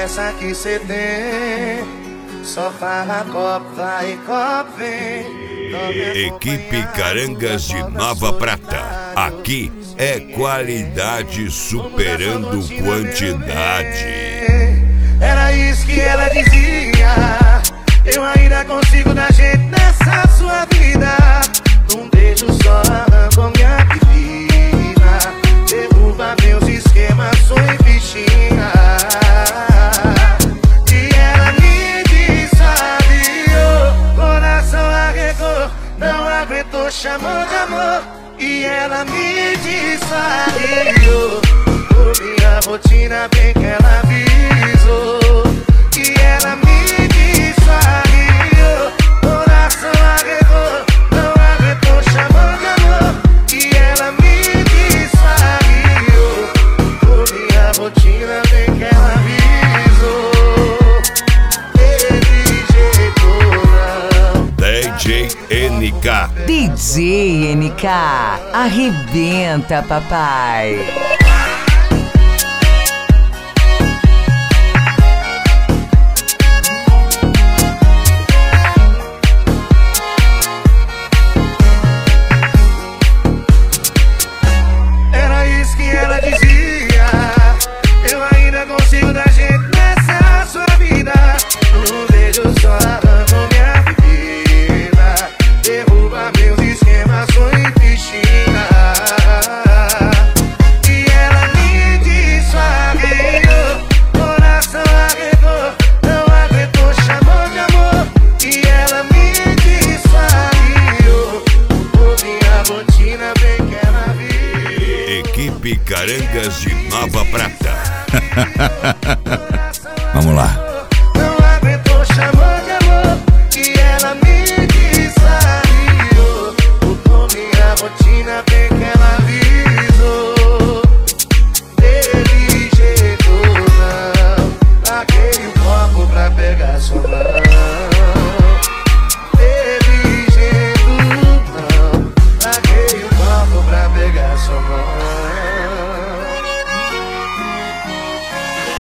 promessa que cê tem. Só fala copo vai, copo vem. Equipe Carangas de Nova Prata. Aqui é qualidade superando quantidade. Era isso que ela dizia. Eu ainda consigo dar jeito nessa sua vida. Num beijo só arrancou minha bebida. Derruba meus esquemas, sou bichinha. E ela me disse adeus. Coração arregou, não aguentou, chamou de amor. E ela me disse adeus. Por minha rotina bem que ela avisou. E ela me disse adeus. Coração arregou, não aguentou, chamou de amor. E ela me disse adeus. Por minha rotina bem que ela avisou. Teve jeito não. DJ NK. DJ NK, arrebenta, papai. Era isso que ela dizia. Eu ainda consigo dar jeito nessa sua vida. Um beijo só arrancou minha bebida. Derruba meus esquemas, sou bichinha. E ela me disse adeus. Coração arregou, não aguentou, chamou de amor. E ela me disse adeus. Por minha rotina bem que ela viu. Equipe Carangas de Nova Prata. Vamos lá.